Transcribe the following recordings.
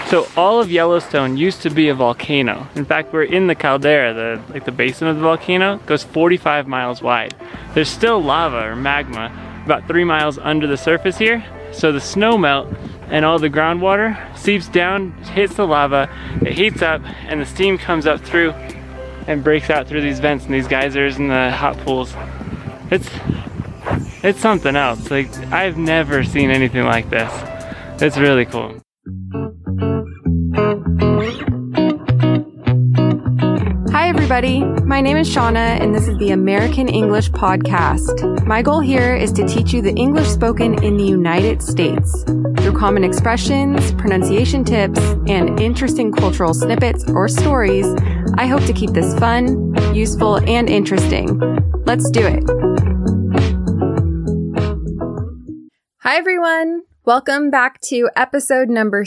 So all of Yellowstone used to be a volcano. In fact, we're in the caldera, the basin of the volcano. It goes 45 miles wide. There's still lava or magma about 3 miles under the surface here. So the snow melt and all the groundwater seeps down, hits the lava, it heats up, and the steam comes up through and breaks out through these vents and these geysers and the hot pools. It's something else. Like, I've never seen anything like this. It's really cool. Hi everybody, my name is Shauna and this is the American English Podcast. My goal here is to teach you the English spoken in the United States. Through common expressions, pronunciation tips, and interesting cultural snippets or stories, I hope to keep this fun, useful, and interesting. Let's do it. Hi everyone, welcome back to episode number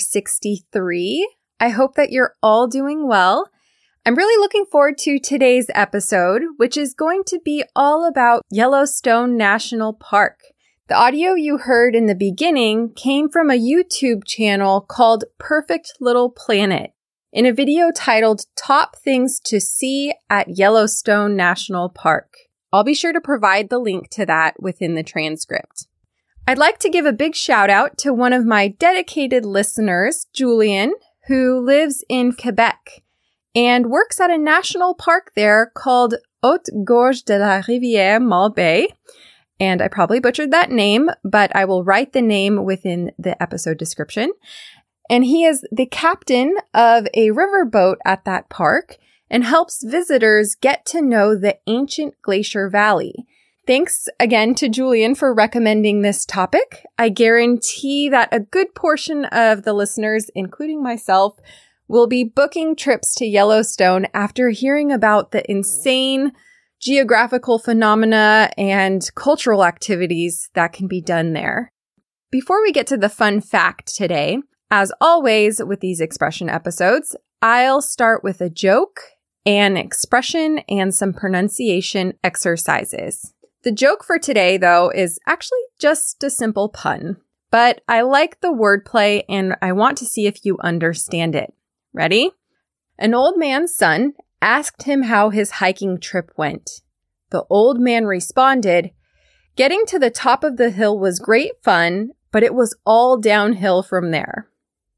63. I hope that you're all doing well. I'm really looking forward to today's episode, which is going to be all about Yellowstone National Park. The audio you heard in the beginning came from a YouTube channel called Perfect Little Planet in a video titled Top Things to See at Yellowstone National Park. I'll be sure to provide the link to that within the transcript. I'd like to give a big shout out to one of my dedicated listeners, Julian, who lives in Quebec and works at a national park there called Haute Gorge de la Rivière Malbaie. And I probably butchered that name, but I will write the name within the episode description. And he is the captain of a riverboat at that park and helps visitors get to know the ancient Glacier Valley. Thanks again to Julian for recommending this topic. I guarantee that a good portion of the listeners, including myself, will be booking trips to Yellowstone after hearing about the insane geographical phenomena and cultural activities that can be done there. Before we get to the fun fact today, as always with these expression episodes, I'll start with a joke, an expression, and some pronunciation exercises. The joke for today, though, is actually just a simple pun, but I like the wordplay and I want to see if you understand it. Ready? An old man's son asked him how his hiking trip went. The old man responded, "Getting to the top of the hill was great fun, but it was all downhill from there."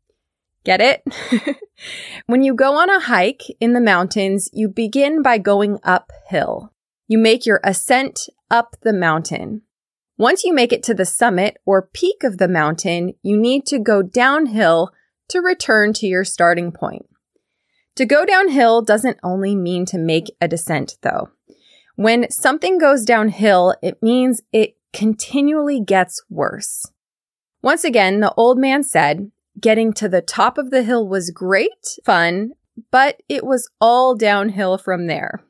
Get it? When you go on a hike in the mountains, you begin by going uphill. You make your ascent up the mountain. Once you make it to the summit or peak of the mountain, you need to go downhill to return to your starting point. To go downhill doesn't only mean to make a descent, though. When something goes downhill, it means it continually gets worse. Once again, the old man said, "Getting to the top of the hill was great fun, but it was all downhill from there."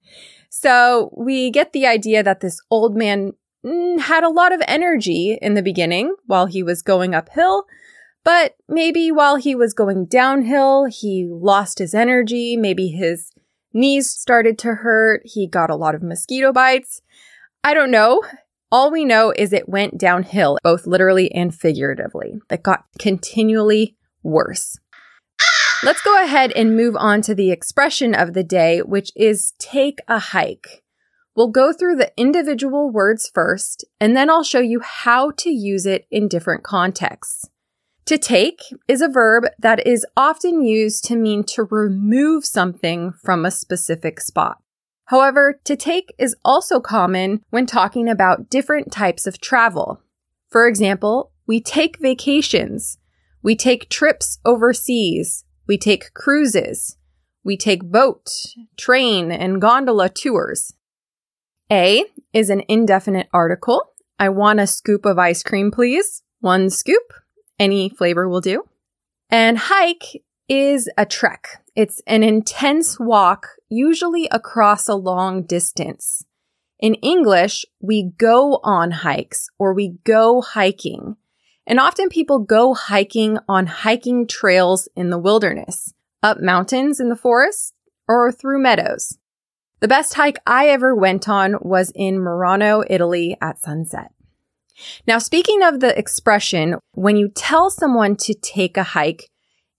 So we get the idea that this old man had a lot of energy in the beginning while he was going uphill, but maybe while he was going downhill, he lost his energy. Maybe his knees started to hurt. He got a lot of mosquito bites. I don't know. All we know is it went downhill, both literally and figuratively. It got continually worse. Let's go ahead and move on to the expression of the day, which is take a hike. We'll go through the individual words first, and then I'll show you how to use it in different contexts. To take is a verb that is often used to mean to remove something from a specific spot. However, to take is also common when talking about different types of travel. For example, we take vacations, we take trips overseas, we take cruises, we take boat, train, and gondola tours. A is an indefinite article. I want a scoop of ice cream, please. One scoop. Any flavor will do. And hike is a trek. It's an intense walk, usually across a long distance. In English, we go on hikes or we go hiking. And often people go hiking on hiking trails in the wilderness, up mountains in the forest, or through meadows. The best hike I ever went on was in Murano, Italy at sunset. Now, speaking of the expression, when you tell someone to take a hike,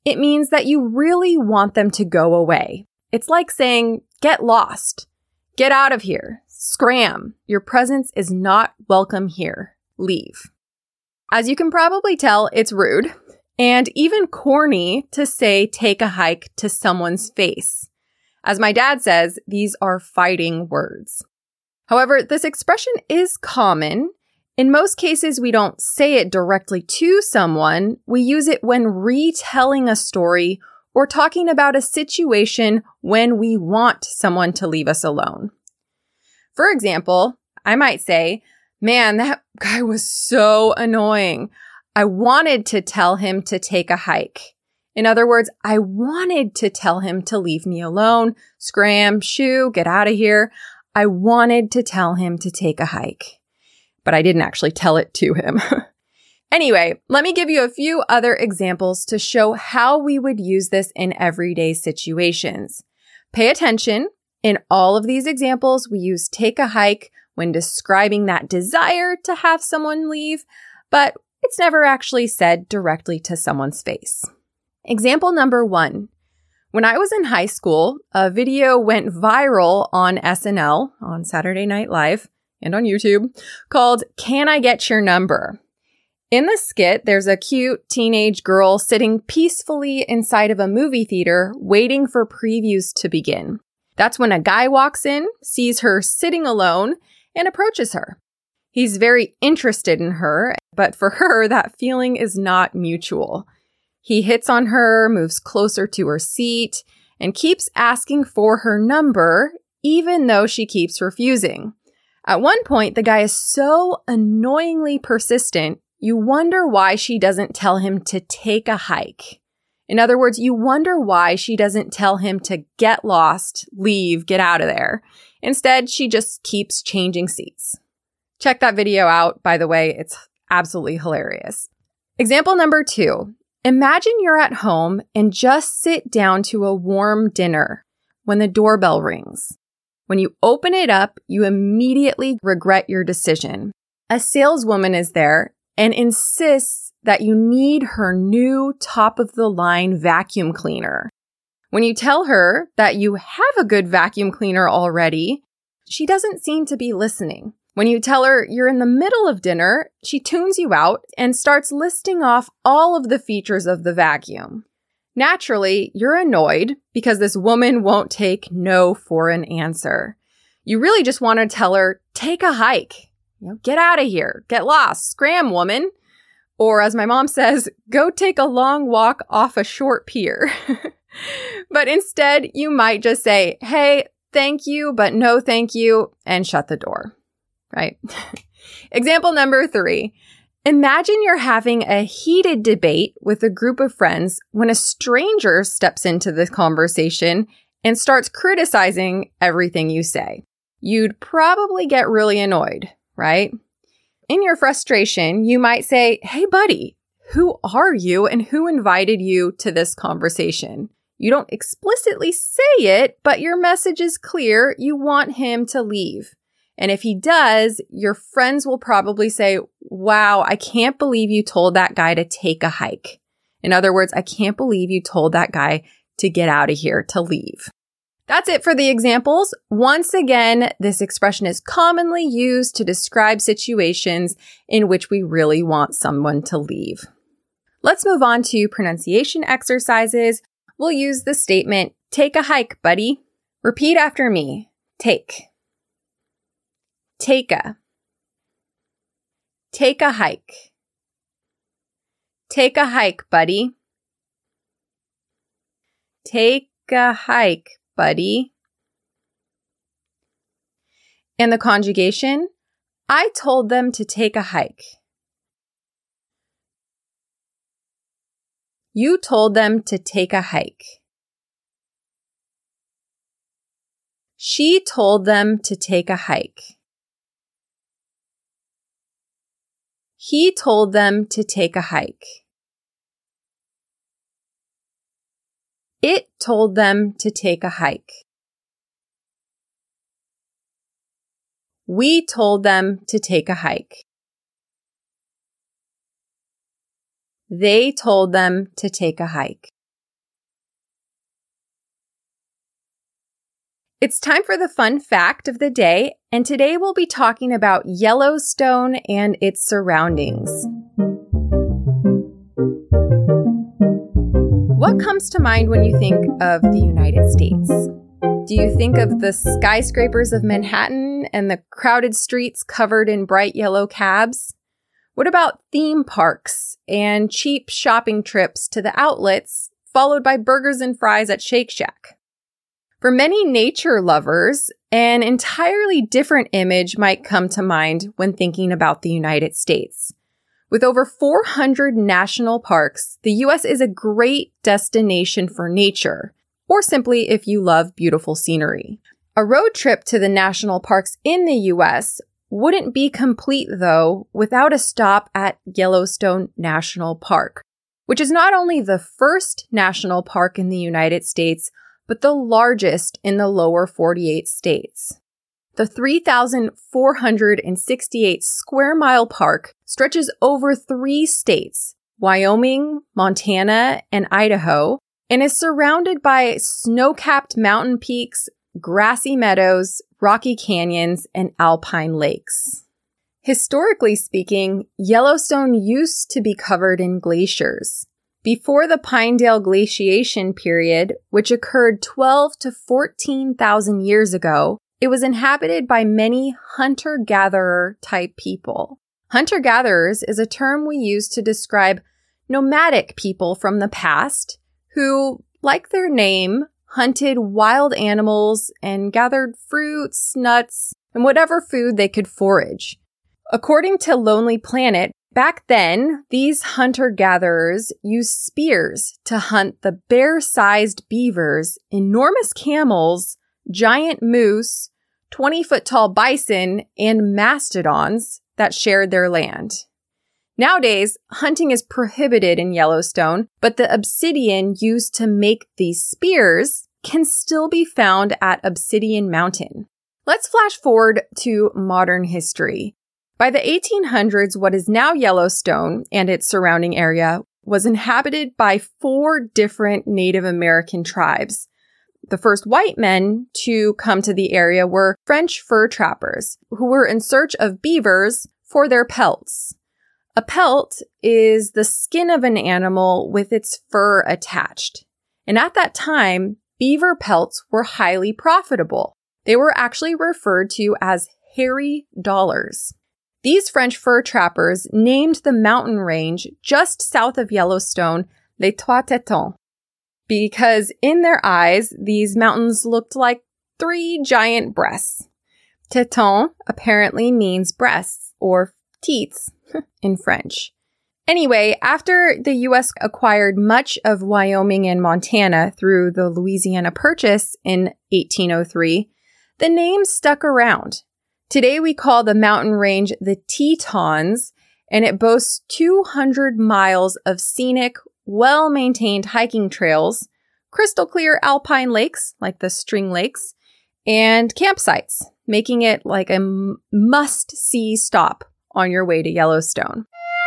It means that you really want them to go away. It's like saying, get lost, get out of here, scram. Your presence is not welcome here. Leave. As you can probably tell, it's rude and even corny to say take a hike to someone's face. As my dad says, these are fighting words. However, this expression is common. In most cases, we don't say it directly to someone. We use it when retelling a story or talking about a situation when we want someone to leave us alone. For example, I might say, man, that guy was so annoying. I wanted to tell him to take a hike. In other words, I wanted to tell him to leave me alone, scram, shoo, get out of here. I wanted to tell him to take a hike, but I didn't actually tell it to him. Anyway, let me give you a few other examples to show how we would use this in everyday situations. Pay attention. In all of these examples, we use take a hike when describing that desire to have someone leave, but it's never actually said directly to someone's face. Example number 1. When I was in high school, a video went viral on SNL, on Saturday Night Live, and on YouTube, called Can I Get Your Number? In the skit, there's a cute teenage girl sitting peacefully inside of a movie theater waiting for previews to begin. That's when a guy walks in, sees her sitting alone, and approaches her. He's very interested in her, but for her, that feeling is not mutual. He hits on her, moves closer to her seat, and keeps asking for her number, even though she keeps refusing. At one point, the guy is so annoyingly persistent, you wonder why she doesn't tell him to take a hike. In other words, you wonder why she doesn't tell him to get lost, leave, get out of there. Instead, she just keeps changing seats. Check that video out, by the way. It's absolutely hilarious. Example number 2. Imagine you're at home and just sit down to a warm dinner when the doorbell rings. When you open it up, you immediately regret your decision. A saleswoman is there and insists that you need her new top-of-the-line vacuum cleaner. When you tell her that you have a good vacuum cleaner already, she doesn't seem to be listening. When you tell her you're in the middle of dinner, she tunes you out and starts listing off all of the features of the vacuum. Naturally, you're annoyed because this woman won't take no for an answer. You really just want to tell her, take a hike. Get out of here. Get lost. Scram, woman. Or as my mom says, go take a long walk off a short pier. But instead, you might just say, hey, thank you, but no thank you, and shut the door. Right? Example number 3. Imagine you're having a heated debate with a group of friends when a stranger steps into the conversation and starts criticizing everything you say. You'd probably get really annoyed, right? In your frustration, you might say, hey, buddy, who are you and who invited you to this conversation? You don't explicitly say it, but your message is clear. You want him to leave. And if he does, your friends will probably say, wow, I can't believe you told that guy to take a hike. In other words, I can't believe you told that guy to get out of here, to leave. That's it for the examples. Once again, this expression is commonly used to describe situations in which we really want someone to leave. Let's move on to pronunciation exercises. We'll use the statement, take a hike, buddy. Repeat after me. Take. Take a. Take a hike. Take a hike, buddy. Take a hike, buddy. And the conjugation, I told them to take a hike. You told them to take a hike. She told them to take a hike. He told them to take a hike. It told them to take a hike. We told them to take a hike. They told them to take a hike. It's time for the fun fact of the day, and today we'll be talking about Yellowstone and its surroundings. What comes to mind when you think of the United States? Do you think of the skyscrapers of Manhattan and the crowded streets covered in bright yellow cabs? What about theme parks and cheap shopping trips to the outlets, followed by burgers and fries at Shake Shack? For many nature lovers, an entirely different image might come to mind when thinking about the United States. With over 400 national parks, the U.S. is a great destination for nature, or simply if you love beautiful scenery. A road trip to the national parks in the U.S. wouldn't be complete, though, without a stop at Yellowstone National Park, which is not only the first national park in the United States, but the largest in the lower 48 states. The 3,468 square mile park stretches over 3 states, Wyoming, Montana, and Idaho, and is surrounded by snow-capped mountain peaks, grassy meadows, rocky canyons, and alpine lakes. Historically speaking, Yellowstone used to be covered in glaciers. Before the Pinedale glaciation period, which occurred 12 to 14,000 years ago, it was inhabited by many hunter-gatherer type people. Hunter-gatherers is a term we use to describe nomadic people from the past who, like their name, hunted wild animals and gathered fruits, nuts, and whatever food they could forage. According to Lonely Planet, back then, these hunter-gatherers used spears to hunt the bear-sized beavers, enormous camels, giant moose, 20-foot-tall bison, and mastodons that shared their land. Nowadays, hunting is prohibited in Yellowstone, but the obsidian used to make these spears can still be found at Obsidian Mountain. Let's flash forward to modern history. By the 1800s, what is now Yellowstone and its surrounding area was inhabited by 4 different Native American tribes. The first white men to come to the area were French fur trappers, who were in search of beavers for their pelts. A pelt is the skin of an animal with its fur attached. And at that time, beaver pelts were highly profitable. They were actually referred to as hairy dollars. These French fur trappers named the mountain range just south of Yellowstone Les Trois Tetons, because in their eyes, these mountains looked like 3 giant breasts. Teton apparently means breasts or teats in French. Anyway, after the U.S. acquired much of Wyoming and Montana through the Louisiana Purchase in 1803, the name stuck around. Today we call the mountain range the Tetons, and it boasts 200 miles of scenic, well-maintained hiking trails, crystal clear alpine lakes, like the String Lakes, and campsites, making it like a must-see stop on your way to Yellowstone.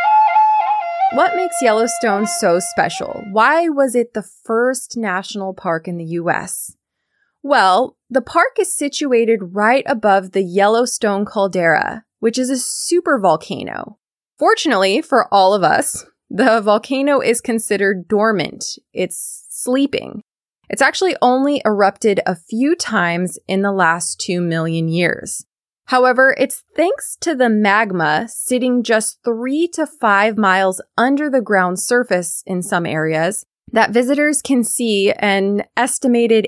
What makes Yellowstone so special? Why was it the first national park in the U.S.? Well, the park is situated right above the Yellowstone caldera, which is a supervolcano. Fortunately for all of us, the volcano is considered dormant. It's sleeping. It's actually only erupted a few times in the last 2 million years. However, it's thanks to the magma sitting just 3 to 5 miles under the ground surface in some areas that visitors can see an estimated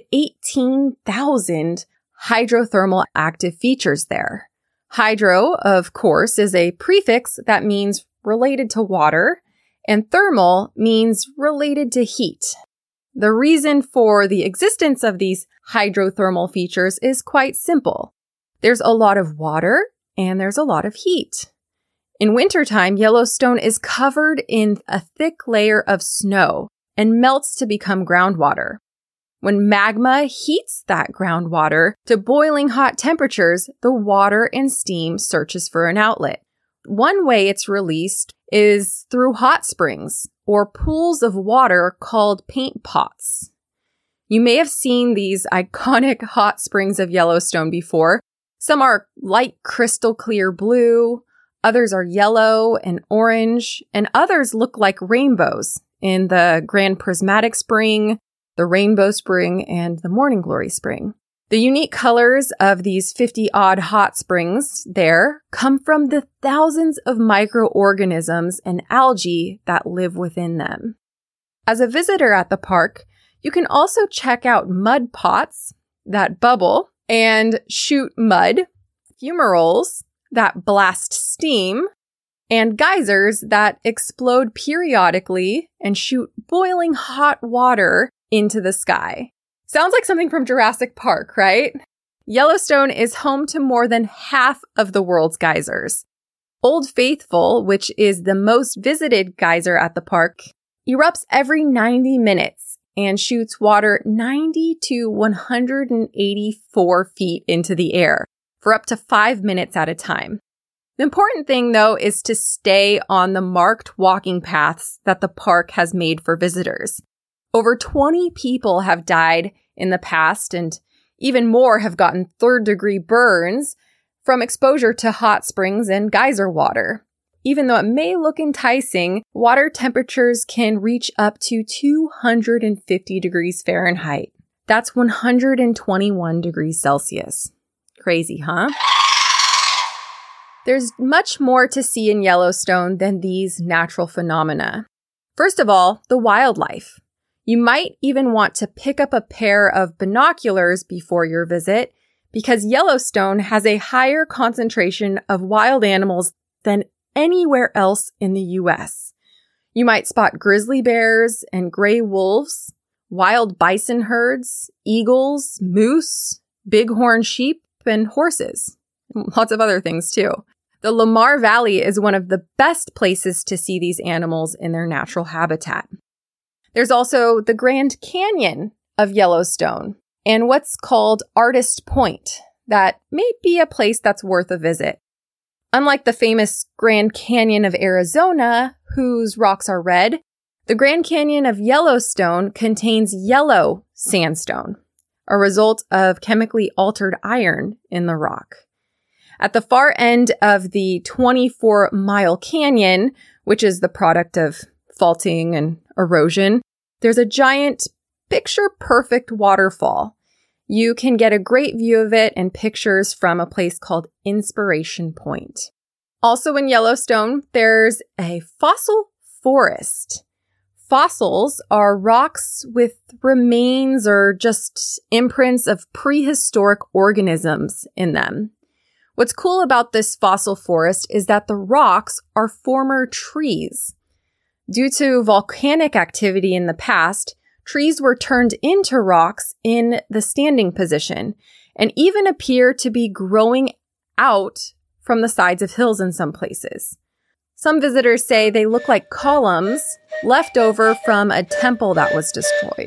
18,000 hydrothermal active features there. Hydro, of course, is a prefix that means related to water, and thermal means related to heat. The reason for the existence of these hydrothermal features is quite simple. There's a lot of water and there's a lot of heat. In wintertime, Yellowstone is covered in a thick layer of snow and melts to become groundwater. When magma heats that groundwater to boiling hot temperatures, the water and steam searches for an outlet. One way it's released is through hot springs or pools of water called paint pots. You may have seen these iconic hot springs of Yellowstone before. Some are light crystal clear blue, others are yellow and orange, and others look like rainbows in the Grand Prismatic Spring, the Rainbow Spring, and the Morning Glory Spring. The unique colors of these 50-odd hot springs there come from the thousands of microorganisms and algae that live within them. As a visitor at the park, you can also check out mud pots that bubble and shoot mud, fumaroles that blast steam, and geysers that explode periodically and shoot boiling hot water into the sky. Sounds like something from Jurassic Park, right? Yellowstone is home to more than half of the world's geysers. Old Faithful, which is the most visited geyser at the park, erupts every 90 minutes and shoots water 90 to 184 feet into the air for up to 5 minutes at a time. The important thing, though, is to stay on the marked walking paths that the park has made for visitors. Over 20 people have died in the past, and even more have gotten third-degree burns from exposure to hot springs and geyser water. Even though it may look enticing, water temperatures can reach up to 250 degrees Fahrenheit. That's 121 degrees Celsius. Crazy, huh? There's much more to see in Yellowstone than these natural phenomena. First of all, the wildlife. You might even want to pick up a pair of binoculars before your visit because Yellowstone has a higher concentration of wild animals than anywhere else in the U.S. You might spot grizzly bears and gray wolves, wild bison herds, eagles, moose, bighorn sheep, and horses. Lots of other things too. The Lamar Valley is one of the best places to see these animals in their natural habitat. There's also the Grand Canyon of Yellowstone and what's called Artist Point. That may be a place that's worth a visit. Unlike the famous Grand Canyon of Arizona, whose rocks are red, the Grand Canyon of Yellowstone contains yellow sandstone, a result of chemically altered iron in the rock. At the far end of the 24-mile canyon, which is the product of faulting and erosion, there's a giant, picture-perfect waterfall. You can get a great view of it and pictures from a place called Inspiration Point. Also in Yellowstone, there's a fossil forest. Fossils are rocks with remains or just imprints of prehistoric organisms in them. What's cool about this fossil forest is that the rocks are former trees. Due to volcanic activity in the past, trees were turned into rocks in the standing position and even appear to be growing out from the sides of hills in some places. Some visitors say they look like columns left over from a temple that was destroyed.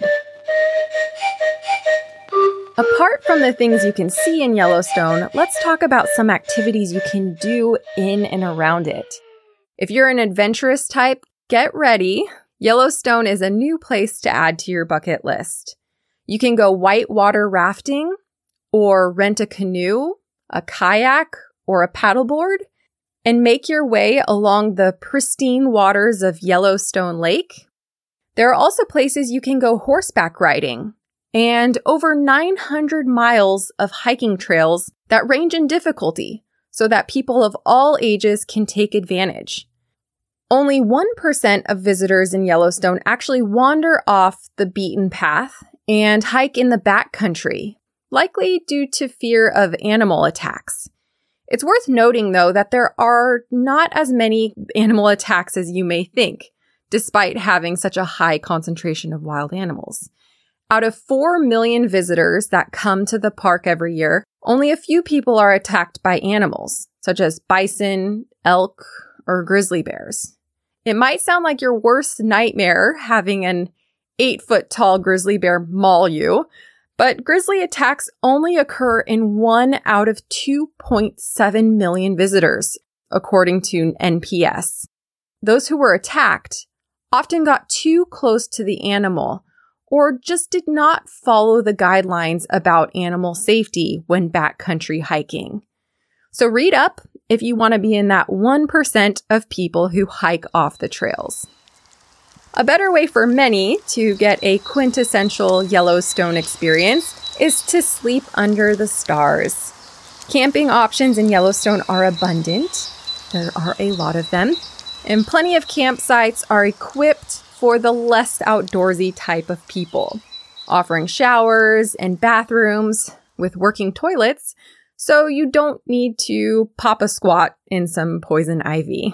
Apart from the things you can see in Yellowstone, let's talk about some activities you can do in and around it. If you're an adventurous type, get ready. Yellowstone is a new place to add to your bucket list. You can go whitewater rafting, or rent a canoe, a kayak, or a paddleboard, and make your way along the pristine waters of Yellowstone Lake. There are also places you can go horseback riding, and over 900 miles of hiking trails that range in difficulty so that people of all ages can take advantage. Only 1% of visitors in Yellowstone actually wander off the beaten path and hike in the backcountry, likely due to fear of animal attacks. It's worth noting, though, that there are not as many animal attacks as you may think, despite having such a high concentration of wild animals. Out of 4 million visitors that come to the park every year, only a few people are attacked by animals, such as bison, elk, or grizzly bears. It might sound like your worst nightmare having an 8-foot-tall grizzly bear maul you, but grizzly attacks only occur in 1 out of 2.7 million visitors, according to NPS. Those who were attacked often got too close to the animal or just did not follow the guidelines about animal safety when backcountry hiking. So read up if you want to be in that 1% of people who hike off the trails. A better way for many to get a quintessential Yellowstone experience is to sleep under the stars. Camping options in Yellowstone are abundant. There are a lot of them, and plenty of campsites are equipped for the less outdoorsy type of people, offering showers and bathrooms with working toilets, so you don't need to pop a squat in some poison ivy.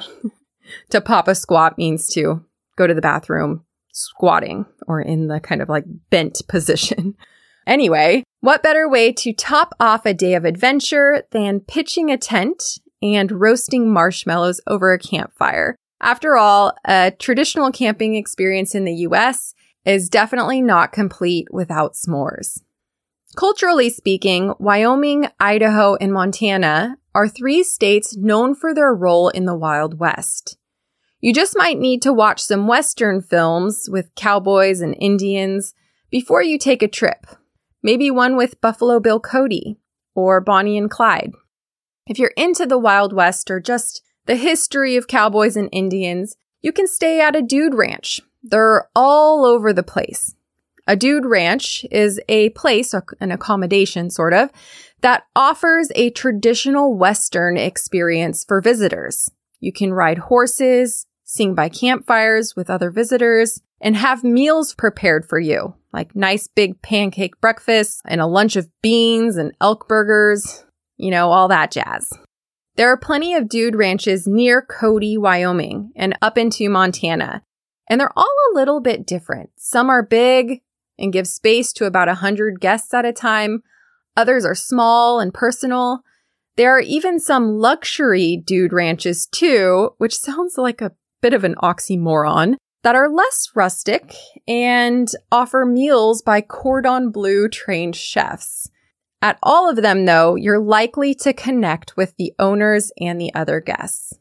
To pop a squat means to go to the bathroom squatting or in the kind of like bent position. Anyway, what better way to top off a day of adventure than pitching a tent and roasting marshmallows over a campfire? After all, a traditional camping experience in the US is definitely not complete without s'mores. Culturally speaking, Wyoming, Idaho, and Montana are 3 states known for their role in the Wild West. You just might need to watch some Western films with cowboys and Indians before you take a trip. Maybe one with Buffalo Bill Cody or Bonnie and Clyde. If you're into the Wild West or just the history of cowboys and Indians, you can stay at a dude ranch. They're all over the place. A dude ranch is a place, an accommodation sort of, that offers a traditional Western experience for visitors. You can ride horses, sing by campfires with other visitors, and have meals prepared for you, like nice big pancake breakfasts and a lunch of beans and elk burgers, all that jazz. There are plenty of dude ranches near Cody, Wyoming, and up into Montana, and they're all a little bit different. Some are big and give space to about 100 guests at a time. Others are small and personal. There are even some luxury dude ranches too, which sounds like a bit of an oxymoron, that are less rustic and offer meals by cordon bleu trained chefs. At all of them, though, you're likely to connect with the owners and the other guests.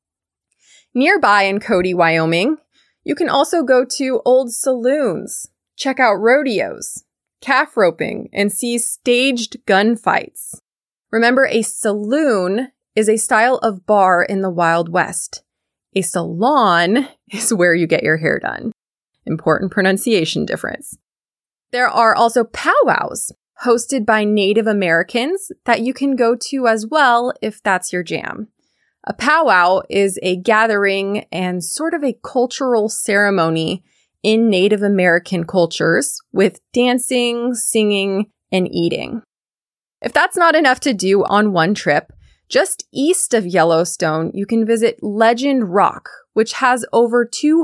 Nearby in Cody, Wyoming, you can also go to old saloons, check out rodeos, calf roping, and see staged gunfights. Remember, a saloon is a style of bar in the Wild West. A salon is where you get your hair done. Important pronunciation difference. There are also powwows hosted by Native Americans that you can go to as well if that's your jam. A powwow is a gathering and sort of a cultural ceremony in Native American cultures with dancing, singing, and eating. If that's not enough to do on one trip, just east of Yellowstone, you can visit Legend Rock, which has over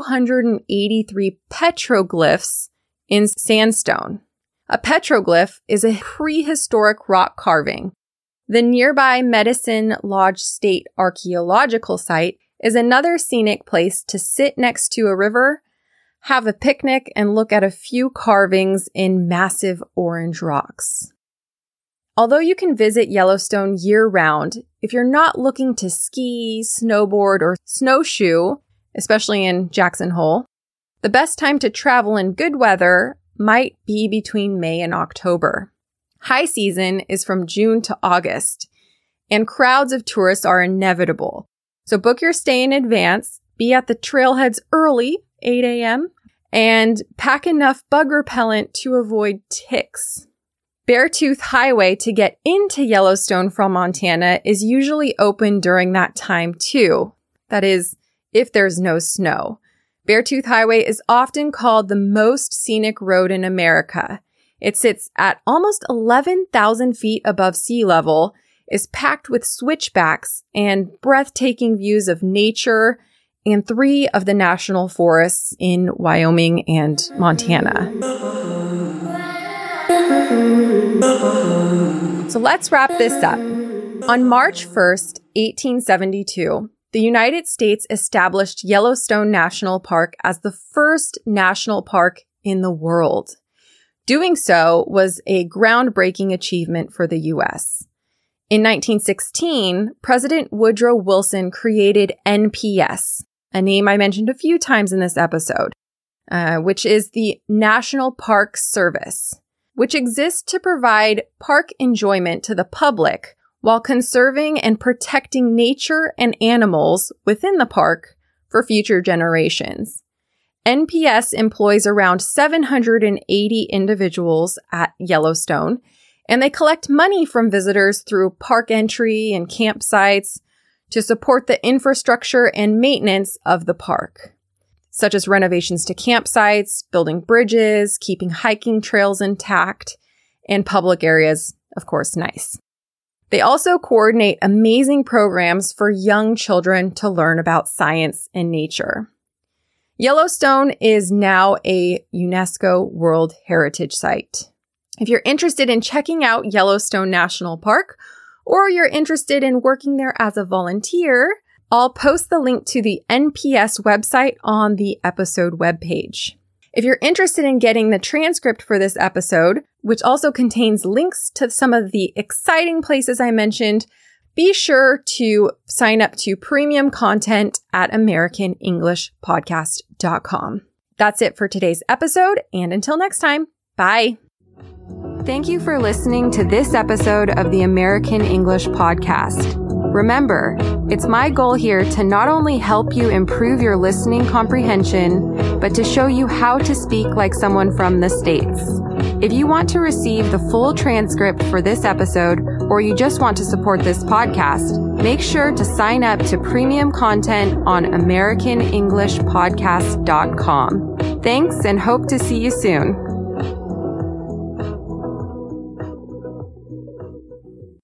283 petroglyphs in sandstone. A petroglyph is a prehistoric rock carving. The nearby Medicine Lodge State Archaeological Site is another scenic place to sit next to a river, have a picnic, and look at a few carvings in massive orange rocks. Although you can visit Yellowstone year-round, if you're not looking to ski, snowboard, or snowshoe, especially in Jackson Hole, the best time to travel in good weather might be between May and October. High season is from June to August, and crowds of tourists are inevitable. So book your stay in advance, be at the trailheads early, 8 a.m., and pack enough bug repellent to avoid ticks. Beartooth Highway to get into Yellowstone from Montana is usually open during that time too. That is, if there's no snow. Beartooth Highway is often called the most scenic road in America. It sits at almost 11,000 feet above sea level, is packed with switchbacks and breathtaking views of nature and 3 of the national forests in Wyoming and Montana. So let's wrap this up. On March 1st, 1872, the United States established Yellowstone National Park as the first national park in the world. Doing so was a groundbreaking achievement for the U.S. In 1916, President Woodrow Wilson created NPS, a name I mentioned a few times in this episode. which is the National Park Service, which exists to provide park enjoyment to the public while conserving and protecting nature and animals within the park for future generations. NPS employs around 780 individuals at Yellowstone, and they collect money from visitors through park entry and campsites to support the infrastructure and maintenance of the park, such as renovations to campsites, building bridges, keeping hiking trails intact, and public areas, of course, nice. They also coordinate amazing programs for young children to learn about science and nature. Yellowstone is now a UNESCO World Heritage Site. If you're interested in checking out Yellowstone National Park, or you're interested in working there as a volunteer, I'll post the link to the NPS website on the episode webpage. If you're interested in getting the transcript for this episode, which also contains links to some of the exciting places I mentioned, be sure to sign up to premium content at AmericanEnglishPodcast.com. That's it for today's episode, and until next time, bye. Thank you for listening to this episode of the American English Podcast. Remember, it's my goal here to not only help you improve your listening comprehension, but to show you how to speak like someone from the States. If you want to receive the full transcript for this episode, or you just want to support this podcast, make sure to sign up to premium content on AmericanEnglishPodcast.com. Thanks, and hope to see you soon.